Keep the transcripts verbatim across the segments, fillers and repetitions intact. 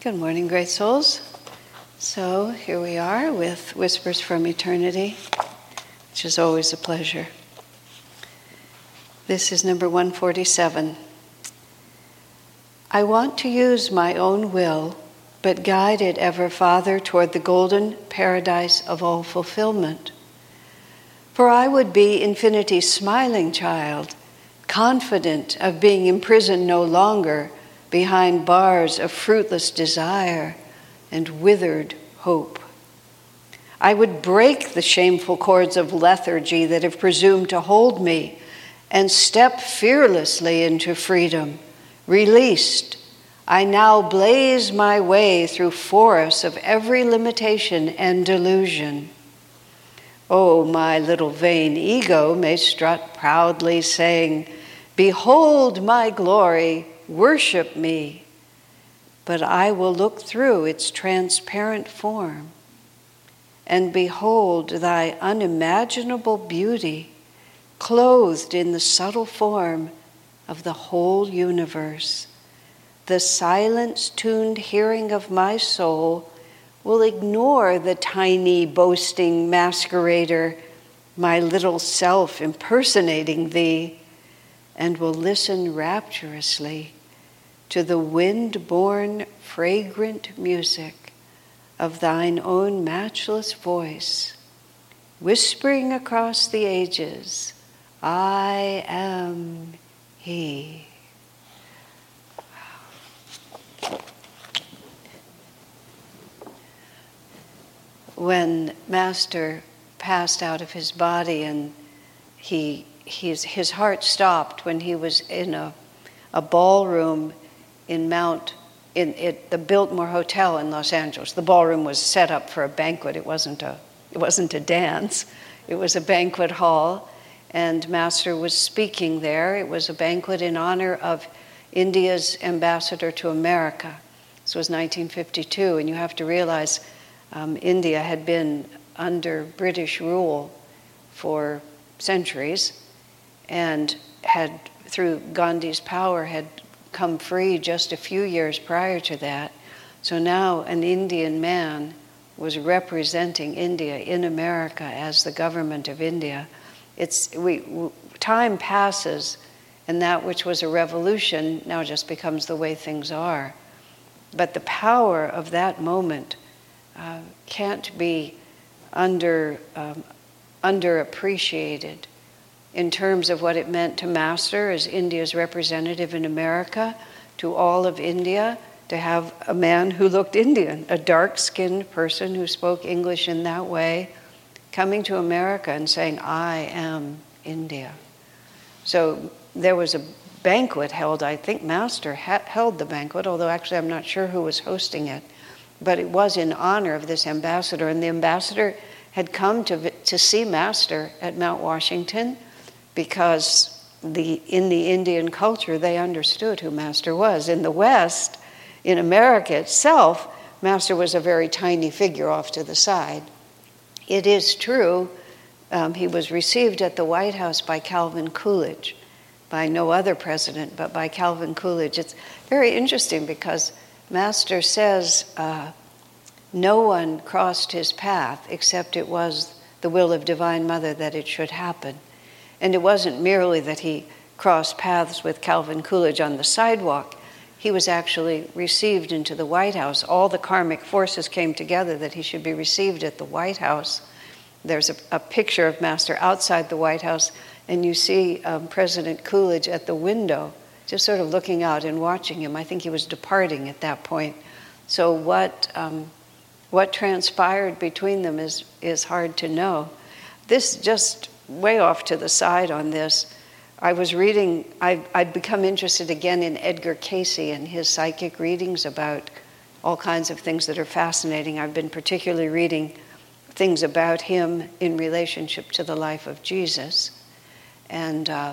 Good morning, great souls. So here we are with Whispers from Eternity, which is always a pleasure. This is number one forty-seven. I want to use my own will, but guide it ever farther toward the golden paradise of all fulfillment. For I would be infinity's smiling child, confident of being imprisoned no longer behind bars of fruitless desire and withered hope. I would break the shameful cords of lethargy that have presumed to hold me and step fearlessly into freedom. Released, I now blaze my way through forests of every limitation and delusion. Oh, my little vain ego may strut proudly, saying, "Behold my glory, worship me." But I will look through its transparent form and behold thy unimaginable beauty, clothed in the subtle form of the whole universe. The silence-tuned hearing of my soul will ignore the tiny, boasting masquerader, my little self impersonating thee, and will listen rapturously to the wind-born, fragrant music of thine own matchless voice, whispering across the ages, I am He. When Master passed out of his body and he his, his heart stopped when he was in a, a ballroom in Mount, in it, the Biltmore Hotel in Los Angeles. The ballroom was set up for a banquet. It wasn't a, it wasn't a dance. It was a banquet hall, and Master was speaking there. It was a banquet in honor of India's ambassador to America. This was nineteen fifty-two, and you have to realize um, India had been under British rule for centuries, and had, through Gandhi's power, had come free just a few years prior to that. So now an Indian man was representing India in America as the government of India. It's we time passes, and that which was a revolution now just becomes the way things are. But the power of that moment uh, can't be under um, underappreciated in terms of what it meant to Master as India's representative in America, to all of India, to have a man who looked Indian, a dark-skinned person who spoke English in that way, coming to America and saying, I am India. So there was a banquet held. I think Master ha- held the banquet, although actually I'm not sure who was hosting it. But it was in honor of this ambassador, and the ambassador had come to, to see Master at Mount Washington, because the, in the Indian culture, they understood who Master was. In the West, in America itself, Master was a very tiny figure off to the side. It is true, um, he was received at the White House by Calvin Coolidge, by no other president, but by Calvin Coolidge. It's very interesting because Master says uh, no one crossed his path except it was the will of Divine Mother that it should happen. And it wasn't merely that he crossed paths with Calvin Coolidge on the sidewalk. He was actually received into the White House. All the karmic forces came together that he should be received at the White House. There's a, a picture of Master outside the White House, and you see um, President Coolidge at the window, just sort of looking out and watching him. I think he was departing at that point. So what um, what transpired between them is, is hard to know. This just way off to the side on this. I was reading, I've, I'd become interested again in Edgar Cayce and his psychic readings about all kinds of things that are fascinating. I've been particularly reading things about him in relationship to the life of Jesus. And, uh,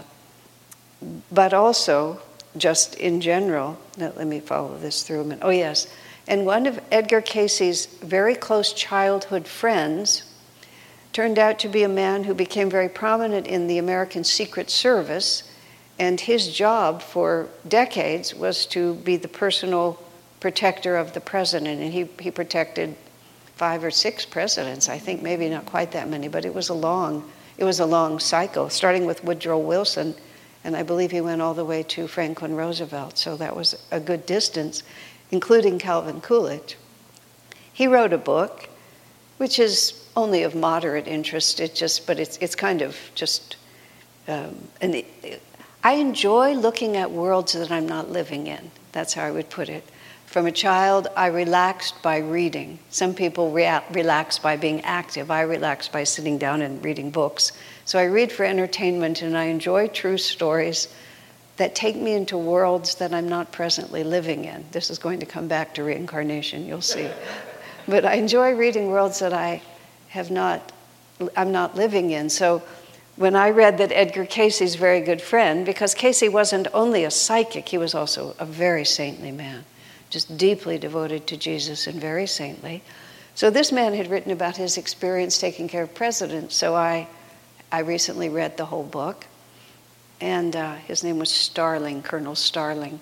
but also, just in general, now let me follow this through a minute. Oh yes, and one of Edgar Cayce's very close childhood friends turned out to be a man who became very prominent in the American Secret Service, and his job for decades was to be the personal protector of the president, and he, he protected five or six presidents, I think, maybe not quite that many, but it was a long, it was a long cycle, starting with Woodrow Wilson, and I believe he went all the way to Franklin Roosevelt, so that was a good distance, including Calvin Coolidge. He wrote a book, which is only of moderate interest. It just, but it's it's kind of just, um, and it, I enjoy looking at worlds that I'm not living in. That's how I would put it. From a child, I relaxed by reading. Some people rea- relax by being active. I relax by sitting down and reading books. So I read for entertainment, and I enjoy true stories that take me into worlds that I'm not presently living in. This is going to come back to reincarnation, you'll see. But I enjoy reading worlds that I have not, I'm not living in. So when I read that Edgar Cayce's very good friend, because Cayce wasn't only a psychic, he was also a very saintly man, just deeply devoted to Jesus and very saintly. So this man had written about his experience taking care of presidents. So I, I recently read the whole book, and uh, his name was Starling, Colonel Starling.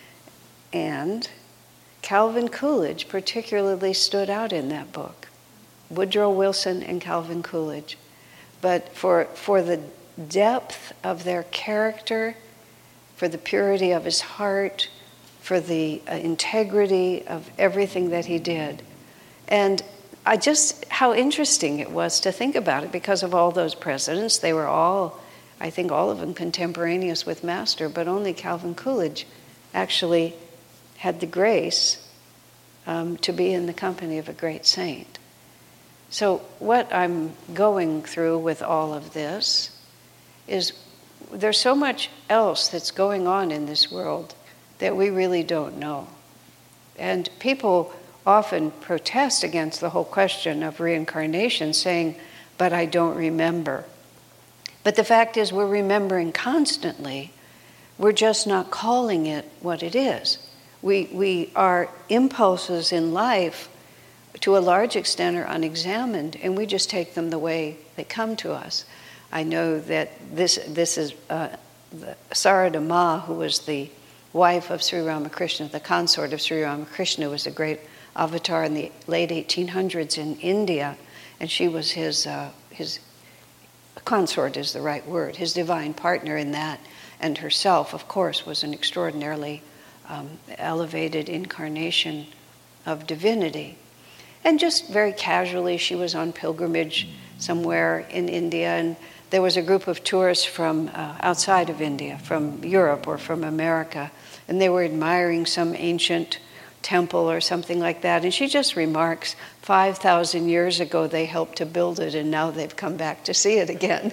And Calvin Coolidge particularly stood out in that book. Woodrow Wilson and Calvin Coolidge. But for, for the depth of their character, for the purity of his heart, for the uh, integrity of everything that he did. And I just, how interesting it was to think about it because of all those presidents. They were all, I think all of them contemporaneous with Master, but only Calvin Coolidge actually had the grace um, to be in the company of a great saint. So what I'm going through with all of this is there's so much else that's going on in this world that we really don't know. And people often protest against the whole question of reincarnation, saying, but I don't remember. But the fact is we're remembering constantly. We're just not calling it what it is. We, we, our impulses in life, to a large extent, are unexamined, and we just take them the way they come to us. I know that this this is uh, the Sarada Ma, who was the wife of Sri Ramakrishna, the consort of Sri Ramakrishna, who was a great avatar in the late eighteen hundreds in India, and she was his uh, his consort is the right word, his divine partner in that, and herself, of course, was an extraordinarily um, elevated incarnation of divinity. And just very casually, she was on pilgrimage somewhere in India, and there was a group of tourists from uh, outside of India, from Europe or from America, and they were admiring some ancient temple or something like that. And she just remarks, five thousand years ago they helped to build it, and now they've come back to see it again.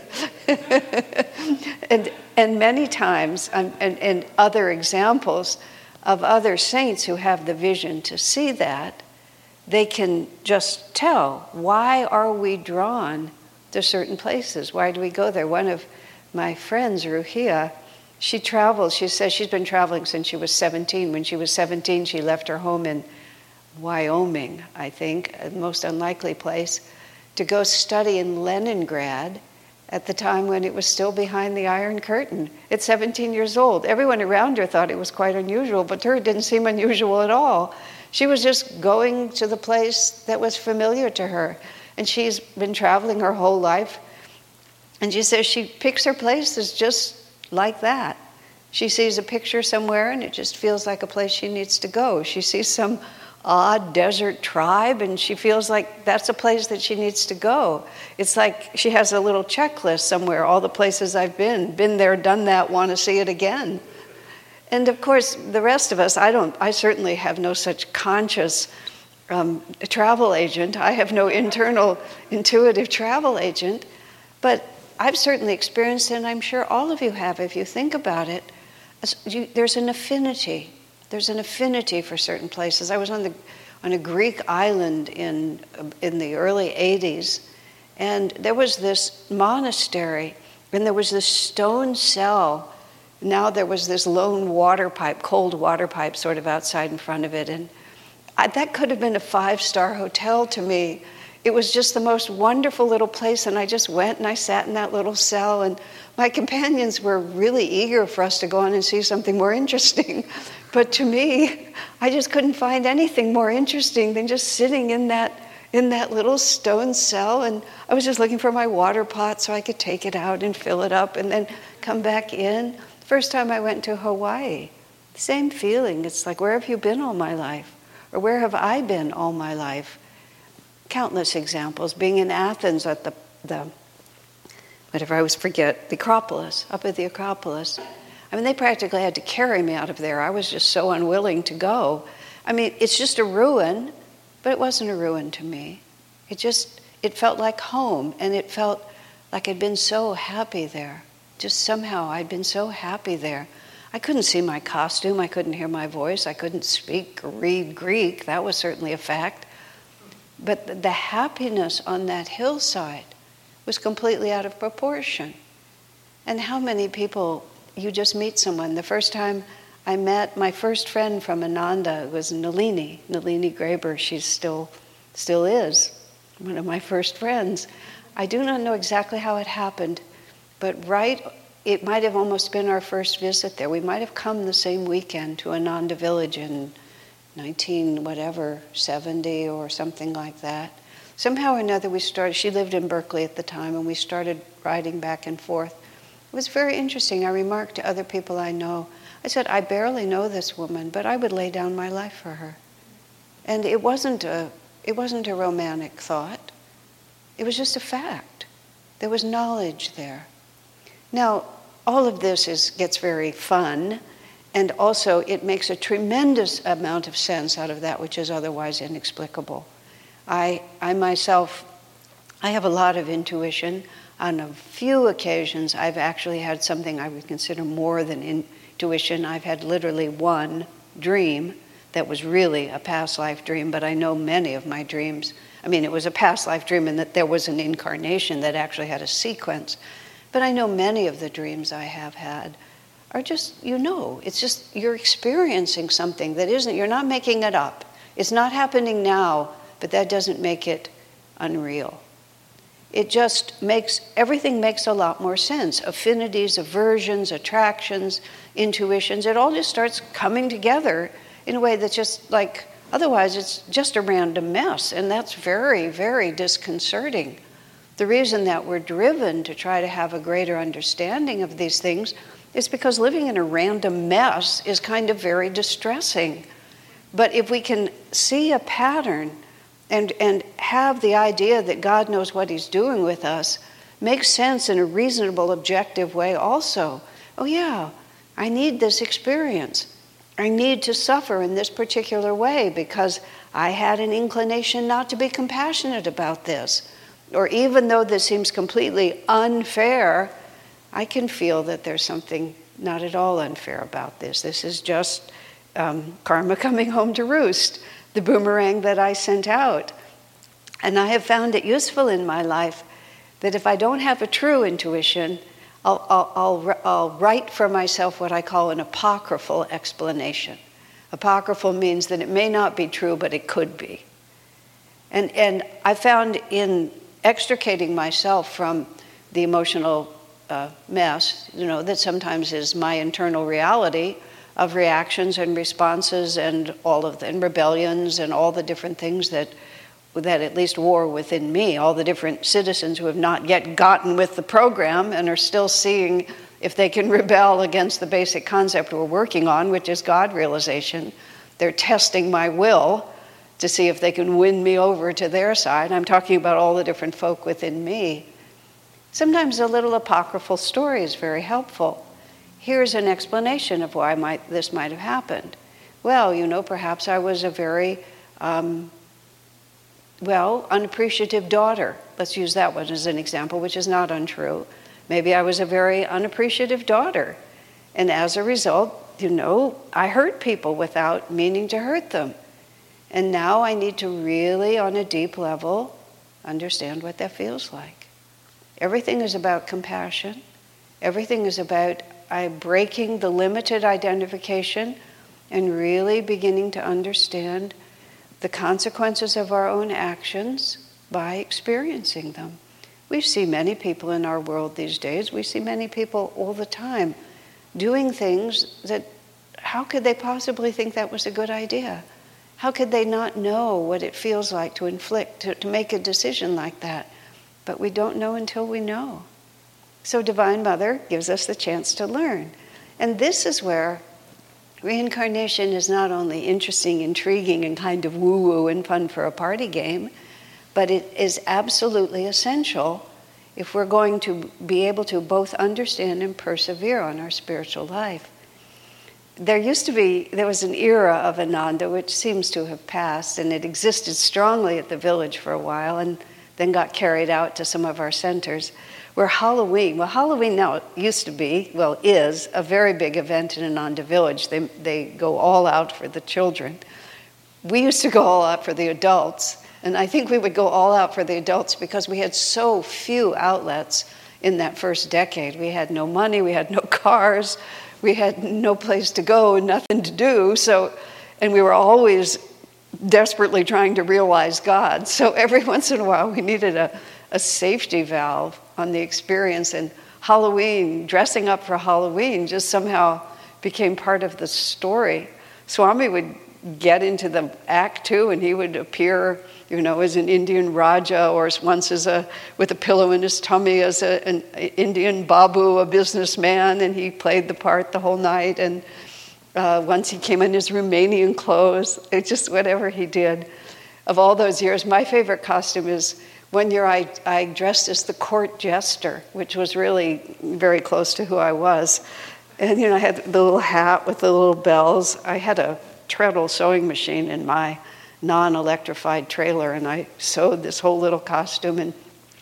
and and many times, um, and, and other examples of other saints who have the vision to see that, they can just tell, why are we drawn to certain places? Why do we go there? One of my friends, Ruhia, she travels. She says she's been traveling since she was seventeen. When she was seventeen, she left her home in Wyoming, I think, a most unlikely place, to go study in Leningrad at the time when it was still behind the Iron Curtain. At seventeen years old. Everyone around her thought it was quite unusual, but to her it didn't seem unusual at all. She was just going to the place that was familiar to her. And she's been traveling her whole life. And she says she picks her places just like that. She sees a picture somewhere and it just feels like a place she needs to go. She sees some odd desert tribe and she feels like that's a place that she needs to go. It's like she has a little checklist somewhere, all the places I've been, been there, done that, want to see it again. And of course, the rest of us, I don't, I certainly have no such conscious um, travel agent. I have no internal intuitive travel agent, but I've certainly experienced it, and I'm sure all of you have if you think about it. You, there's an affinity. There's an affinity for certain places. I was on the on a Greek island in in the early eighties, and there was this monastery, and there was this stone cell. Now there was this lone water pipe, cold water pipe sort of outside in front of it. And I, that could have been a five-star hotel to me. It was just the most wonderful little place. And I just went and I sat in that little cell. And my companions were really eager for us to go on and see something more interesting But to me, I just couldn't find anything more interesting than just sitting in that in that little stone cell, and I was just looking for my water pot so I could take it out and fill it up and then come back in. First time I went to Hawaii, same feeling. It's like, where have you been all my life? Or where have I been all my life? Countless examples. Being in Athens at the, the whatever I always forget, the Acropolis, up at the Acropolis. I mean, they practically had to carry me out of there. I was just so unwilling to go. I mean, it's just a ruin, but it wasn't a ruin to me. It just, it felt like home, and it felt like I'd been so happy there. Just somehow I'd been so happy there. I couldn't see my costume, I couldn't hear my voice, I couldn't speak or read Greek. That was certainly a fact. But the happiness on that hillside was completely out of proportion. And how many people, you just meet someone. The first time I met my first friend from Ananda was Nalini, Nalini Graber. She still, still is one of my first friends. I do not know exactly how it happened, but right, it might have almost been our first visit there. We might have come the same weekend to Ananda Village in nineteen whatever, seventy or something like that. Somehow or another we started, she lived in Berkeley at the time, and we started riding back and forth. It was very interesting. I remarked to other people I know, I said, I barely know this woman, but I would lay down my life for her. And it wasn't a, it wasn't a romantic thought. It was just a fact. There was knowledge there. Now, all of this is, gets very fun, and also it makes a tremendous amount of sense out of that which is otherwise inexplicable. I, I myself, I have a lot of intuition. On a few occasions, I've actually had something I would consider more than intuition. I've had literally one dream that was really a past life dream, but I know many of my dreams. I mean, it was a past life dream in that there was an incarnation that actually had a sequence. But I know many of the dreams I have had are just, you know, it's just you're experiencing something that isn't, you're not making it up. It's not happening now, but that doesn't make it unreal. It just makes, everything makes a lot more sense. Affinities, aversions, attractions, intuitions, it all just starts coming together in a way that's just like, otherwise it's just a random mess, and that's very, very disconcerting. The reason that we're driven to try to have a greater understanding of these things is because living in a random mess is kind of very distressing. But if we can see a pattern and, and have the idea that God knows what he's doing with us, makes sense in a reasonable, objective way also. Oh yeah, I need this experience. I need to suffer in this particular way because I had an inclination not to be compassionate about this. Or even though this seems completely unfair, I can feel that there's something not at all unfair about this. This is just um, karma coming home to roost, the boomerang that I sent out. And I have found it useful in my life that if I don't have a true intuition, I'll, I'll, I'll, I'll write for myself what I call an apocryphal explanation. Apocryphal means that it may not be true, but it could be. And, and I found in extricating myself from the emotional uh, mess, you know, that sometimes is my internal reality of reactions and responses and all of the and rebellions and all the different things that that at least war within me, all the different citizens who have not yet gotten with the program and are still seeing if they can rebel against the basic concept we're working on, which is God realization. They're testing my will to see if they can win me over to their side. I'm talking about all the different folk within me. Sometimes a little apocryphal story is very helpful. Here's an explanation of why might, this might have happened. Well, you know, perhaps I was a very, um, well, unappreciative daughter. Let's use that one as an example, which is not untrue. Maybe I was a very unappreciative daughter. And as a result, you know, I hurt people without meaning to hurt them. And now I need to really, on a deep level, understand what that feels like. Everything is about compassion. Everything is about I breaking the limited identification and really beginning to understand the consequences of our own actions by experiencing them. We see many people in our world these days. We see many people all the time doing things that how could they possibly think that was a good idea? How could they not know what it feels like to inflict, to, to make a decision like that? But we don't know until we know. So Divine Mother gives us the chance to learn. And this is where reincarnation is not only interesting, intriguing, and kind of woo-woo and fun for a party game, but it is absolutely essential if we're going to be able to both understand and persevere on our spiritual life. There used to be, there was an era of Ananda which seems to have passed, and it existed strongly at the village for a while and then got carried out to some of our centers, where Halloween, well, Halloween now used to be, well, is a very big event in Ananda Village. They, they go all out for the children. We used to go all out for the adults, and I think we would go all out for the adults because we had so few outlets in that first decade. We had no money, we had no cars, we had no place to go and nothing to do, so, and we were always desperately trying to realize God. So every once in a while we needed a, a safety valve on the experience, and Halloween, dressing up for Halloween just somehow became part of the story. Swami would get into the act too, and he would appear, you know, as an Indian Raja, or once as a, with a pillow in his tummy as a, an Indian Babu, a businessman, and he played the part the whole night. And uh, once he came in his Romanian clothes, it just whatever he did. Of all those years, my favorite costume is one year I, I dressed as the court jester, which was really very close to who I was. And, you know, I had the little hat with the little bells. I had a treadle sewing machine in my non-electrified trailer, and I sewed this whole little costume. And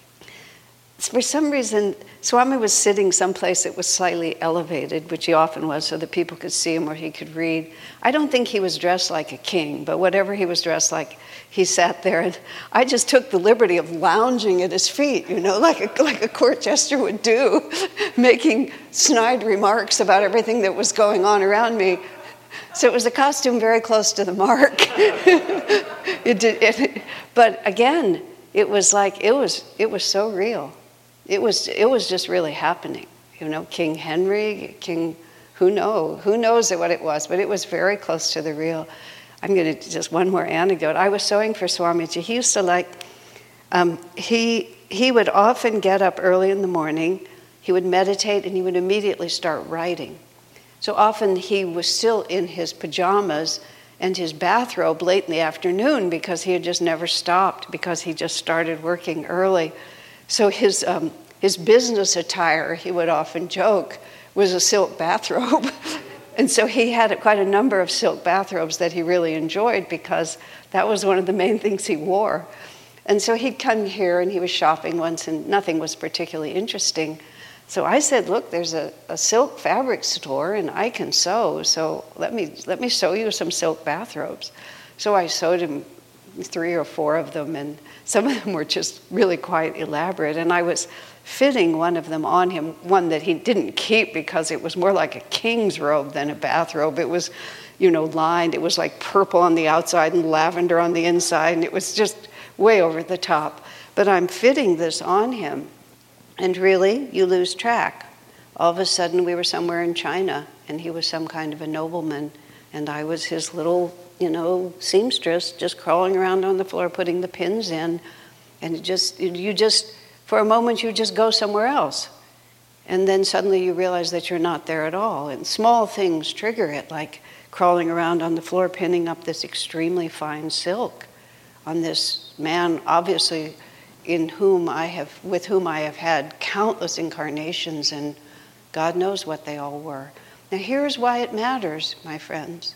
for some reason, Swami was sitting someplace that was slightly elevated, which he often was, so that people could see him or he could read. I don't think he was dressed like a king, but whatever he was dressed like, he sat there, and I just took the liberty of lounging at his feet, you know, like a, like a court jester would do, making snide remarks about everything that was going on around me. So it was a costume very close to the mark. it did, it, but again, it was like, it was it was so real. It was it was just really happening. You know, King Henry, King, who know, who knows what it was, but it was very close to the real. I'm going to, just one more anecdote. I was sewing for Swamiji. He used to like, um, he he would often get up early in the morning, he would meditate, and he would immediately start writing. So often he was still in his pajamas and his bathrobe late in the afternoon because he had just never stopped, because he just started working early. So his um, his business attire, he would often joke, was a silk bathrobe. And so he had quite a number of silk bathrobes that he really enjoyed because that was one of the main things he wore. And so he'd come here and he was shopping once and nothing was particularly interesting. So I said, look, there's a, a silk fabric store and I can sew, so let me let me sew you some silk bathrobes. So I sewed him three or four of them, and some of them were just really quite elaborate. And I was fitting one of them on him, one that he didn't keep because it was more like a king's robe than a bathrobe. It was, you know, lined. It was like purple on the outside and lavender on the inside, and it was just way over the top. But I'm fitting this on him. And really, you lose track. All of a sudden, we were somewhere in China, and he was some kind of a nobleman, and I was his little, you know, seamstress, just crawling around on the floor, putting the pins in, and it just, you just, for a moment, you just go somewhere else. And then suddenly you realize that you're not there at all, and small things trigger it, like crawling around on the floor, pinning up this extremely fine silk on this man, obviously, in whom I have, with whom I have had countless incarnations, and God knows what they all were. Now here's why it matters, my friends.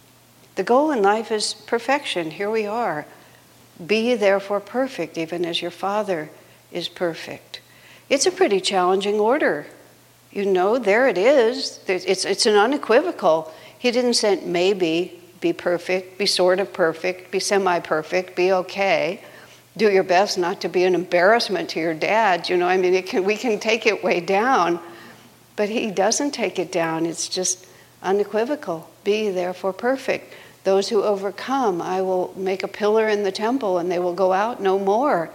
The goal in life is perfection. Here we are. Be ye therefore perfect, even as your Father is perfect. It's a pretty challenging order. You know, there it is. It's, it's an unequivocal. He didn't say maybe, be perfect, be sort of perfect, be semi-perfect, be okay. Do your best not to be an embarrassment to your dad. You know, I mean, it can, we can take it way down, but he doesn't take it down. It's just unequivocal. Be therefore perfect. Those who overcome, I will make a pillar in the temple and they will go out no more.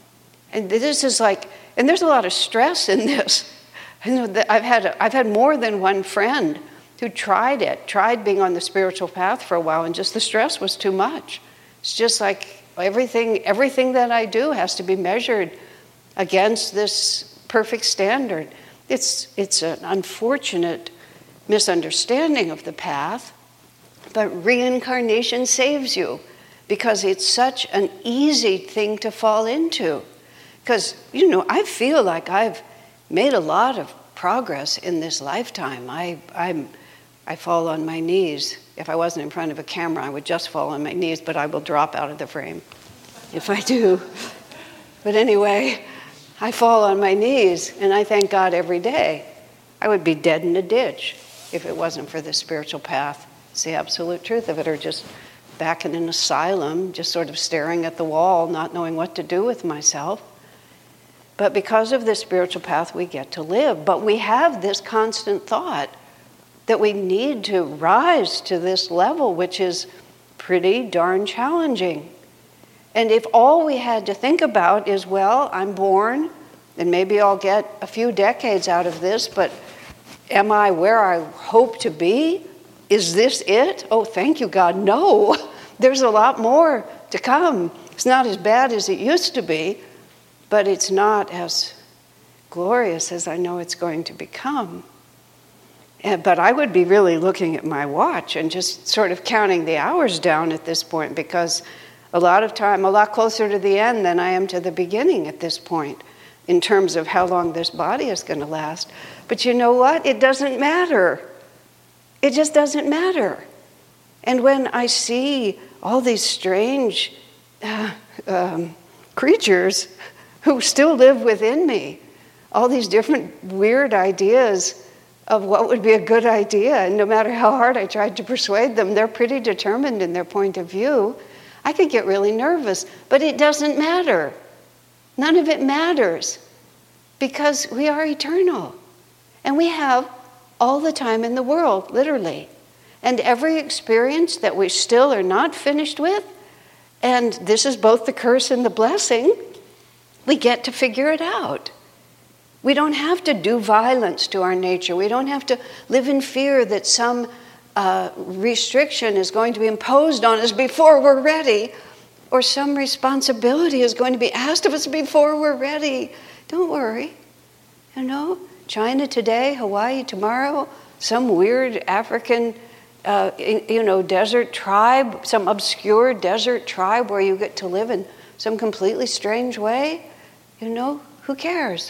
And this is like, and there's a lot of stress in this. I know that I've had, I've had more than one friend who tried it, tried being on the spiritual path for a while, and just the stress was too much. It's just like everything, everything that I do has to be measured against this perfect standard. It's, it's an unfortunate misunderstanding of the path, but reincarnation saves you because it's such an easy thing to fall into. Because, you know, I feel like I've made a lot of progress in this lifetime. I, I'm, I fall on my knees. If I wasn't in front of a camera, I would just fall on my knees, but I will drop out of the frame if I do. But anyway, I fall on my knees, and I thank God every day. I would be dead in a ditch if it wasn't for the spiritual path. It's the absolute truth of it, or just back in an asylum, just sort of staring at the wall, not knowing what to do with myself. But because of the spiritual path, we get to live. But we have this constant thought that we need to rise to this level, which is pretty darn challenging. And if all we had to think about is, well, I'm born, and maybe I'll get a few decades out of this, but am I where I hope to be? Is this it? Oh, thank you, God. No, there's a lot more to come. It's not as bad as it used to be, but it's not as glorious as I know it's going to become. And, but I would be really looking at my watch and just sort of counting the hours down at this point, because a lot of time, a lot closer to the end than I am to the beginning at this point, in terms of how long this body is going to last. But you know what? It doesn't matter. It just doesn't matter. And when I see all these strange uh, um, creatures who still live within me, all these different weird ideas of what would be a good idea, and no matter how hard I tried to persuade them, they're pretty determined in their point of view, I could get really nervous. But it doesn't matter. None of it matters, because we are eternal. And we have all the time in the world, literally. And every experience that we still are not finished with, and this is both the curse and the blessing, we get to figure it out. We don't have to do violence to our nature. We don't have to live in fear that some uh, restriction is going to be imposed on us before we're ready, or some responsibility is going to be asked of us before we're ready. Don't worry. You know, China today, Hawaii tomorrow, some weird African, uh, you know, desert tribe, some obscure desert tribe where you get to live in some completely strange way. You know, who cares?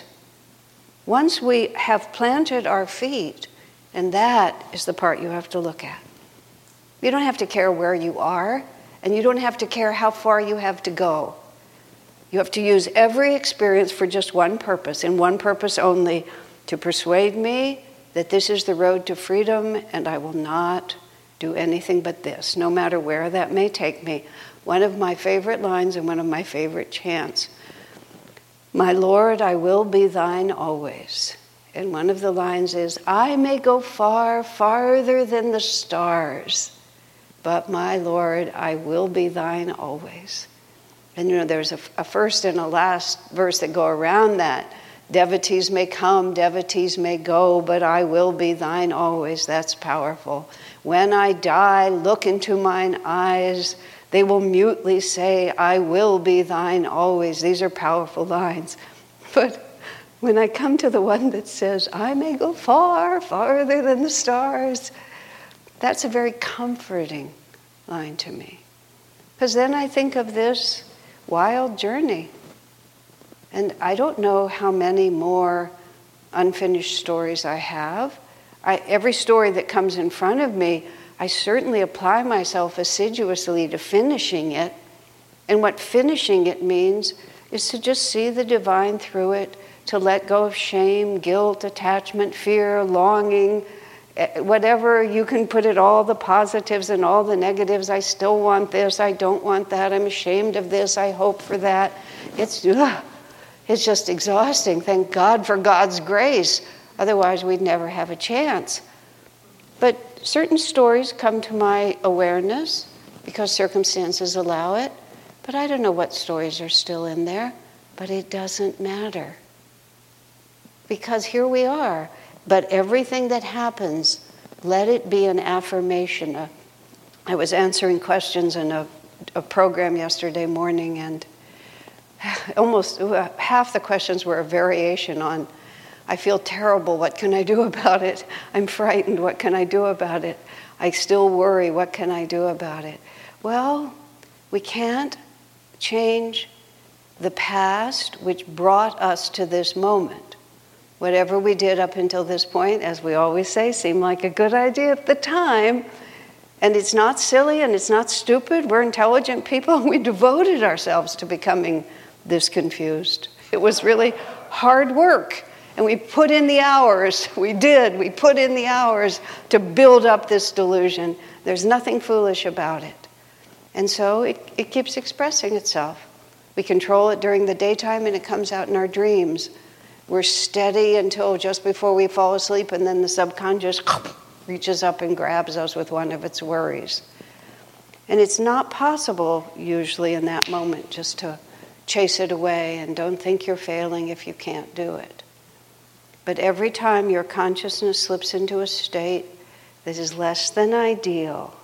Once we have planted our feet, and that is the part you have to look at. You don't have to care where you are, and you don't have to care how far you have to go. You have to use every experience for just one purpose, and one purpose only, to persuade me that this is the road to freedom, and I will not do anything but this, no matter where that may take me. One of my favorite lines and one of my favorite chants. My Lord, I will be thine always. And one of the lines is, I may go far, farther than the stars, but my Lord, I will be thine always. And you know, there's a, a first and a last verse that go around that. Devotees may come, devotees may go, but I will be thine always. That's powerful. When I die, look into mine eyes. They will mutely say, I will be thine always. These are powerful lines. But when I come to the one that says, I may go far, farther than the stars, that's a very comforting line to me. Because then I think of this wild journey. And I don't know how many more unfinished stories I have. I, every story that comes in front of me, I certainly apply myself assiduously to finishing it. And what finishing it means is to just see the divine through it, to let go of shame, guilt, attachment, fear, longing, whatever. You can put it, all the positives and all the negatives. I still want this, I don't want that, I'm ashamed of this, I hope for that. It's, ugh, it's just exhausting. Thank God for God's grace. Otherwise, we'd never have a chance. But certain stories come to my awareness because circumstances allow it. But I don't know what stories are still in there. But it doesn't matter. Because here we are. But everything that happens let it be an affirmation. Uh, I was answering questions in a, a program yesterday morning, and almost uh, half the questions were a variation on, I feel terrible, what can I do about it? I'm frightened, what can I do about it? I still worry, what can I do about it? Well, we can't change the past which brought us to this moment. Whatever we did up until this point, as we always say, seemed like a good idea at the time. And it's not silly and it's not stupid. We're intelligent people. We devoted ourselves to becoming this confused. It was really hard work. And we put in the hours. We did. We put in the hours to build up this delusion. There's nothing foolish about it. And so it, it keeps expressing itself. We control it during the daytime and it comes out in our dreams. We're steady until just before we fall asleep, and then the subconscious reaches up and grabs us with one of its worries. And it's not possible usually in that moment just to chase it away, and don't think you're failing if you can't do it. But every time your consciousness slips into a state that is less than ideal,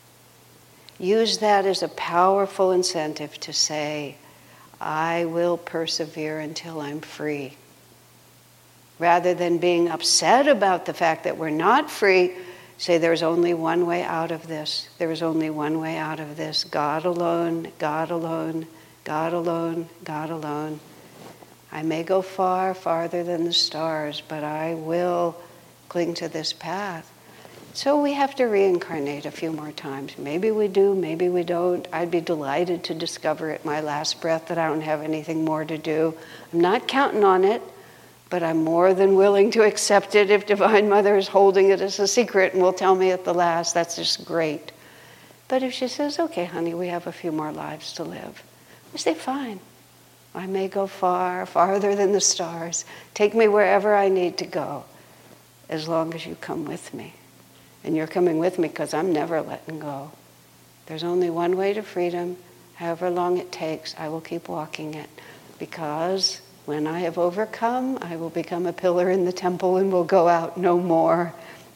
use that as a powerful incentive to say, I will persevere until I'm free. Rather than being upset about the fact that we're not free, say there's only one way out of this. There is only one way out of this. God alone, God alone, God alone, God alone. I may go far, farther than the stars, but I will cling to this path. So we have to reincarnate a few more times. Maybe we do, maybe we don't. I'd be delighted to discover at my last breath that I don't have anything more to do. I'm not counting on it, but I'm more than willing to accept it if Divine Mother is holding it as a secret and will tell me at the last. That's just great. But if she says, okay, honey, we have a few more lives to live, I say, fine. I may go far, farther than the stars. Take me wherever I need to go, as long as you come with me. And you're coming with me because I'm never letting go. There's only one way to freedom. However long it takes, I will keep walking it. Because when I have overcome, I will become a pillar in the temple and will go out no more.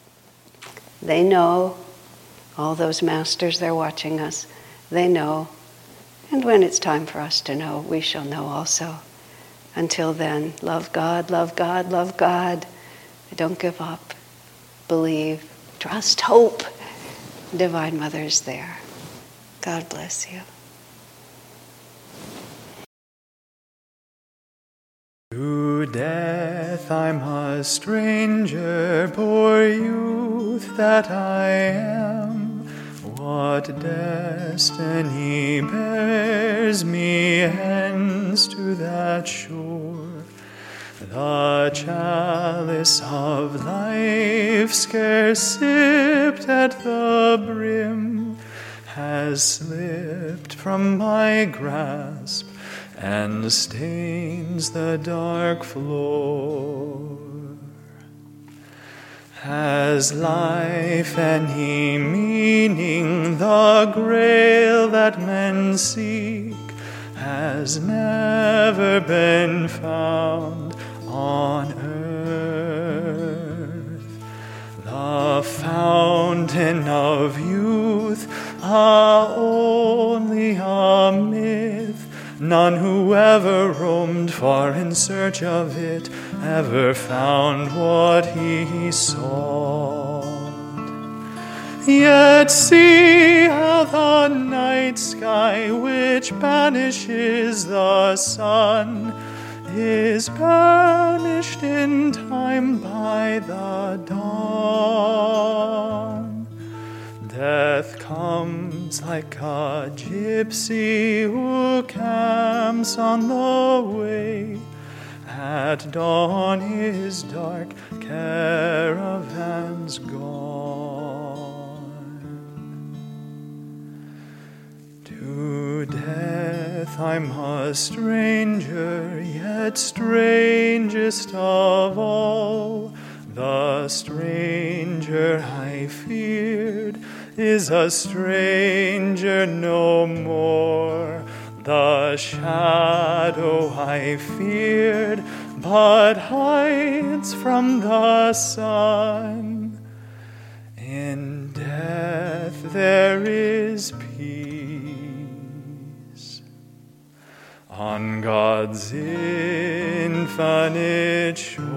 They know, all those masters, they're watching us. They know. And when it's time for us to know, we shall know also. Until then, love God, love God, love God. Don't give up. Believe. Trust, hope. Divine Mother is there. God bless you. To death I'm a stranger, poor youth that I am. What destiny bears me hence to that shore? The chalice of life, scarce sipped at the brim, has slipped from my grasp and stains the dark floor. Has life any meaning, the grail that men seek has never been found on earth. The fountain of youth, ah, only a myth. None who ever roamed far in search of it ever found what he sought. Yet see how the night sky, which banishes the sun, is banished in time by the dawn. Death comes like a gypsy who camps on the way. At dawn his dark caravan's gone. To death I'm a stranger, yet strangest of all. The stranger I feared is a stranger no more. The shadow I feared but hides from the sun there is peace. On God's infinite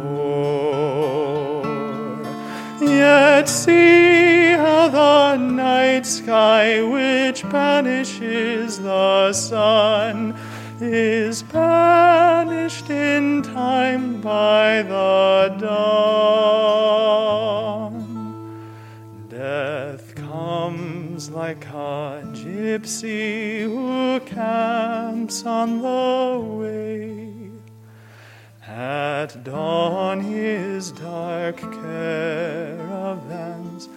shore, yet see how the night sky which banishes the sun is banished in time by the dawn. Death comes like a gypsy who camps on the way. At dawn his dark caravans